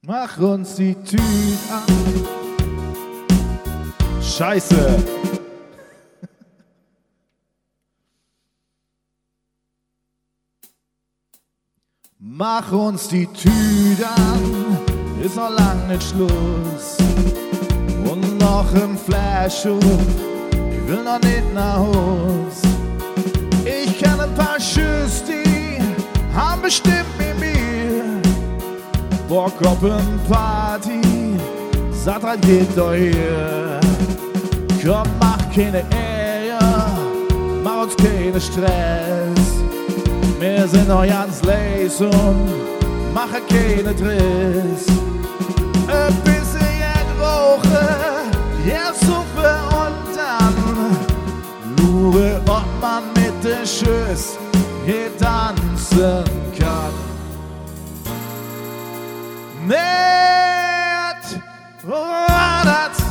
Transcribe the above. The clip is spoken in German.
Mach uns die Tüte an. Scheiße. Mach uns die Tüte an, ist noch lang nicht Schluss. Und noch im Flash, ich will noch nicht nach Haus. Ich kenn ein paar Schüsse, die haben bestimmt mit mir Bock auf ein Party, sagt halt geht doch hier. Komm, mach keine Ehe, mach uns keinen Stress. Wir sind noch ganz leis und machen keinen Driss. Ein bisschen rauchen, ja super und dann schaue, ob man mit den Schüss hier tanzen kann. Nicht, oh, das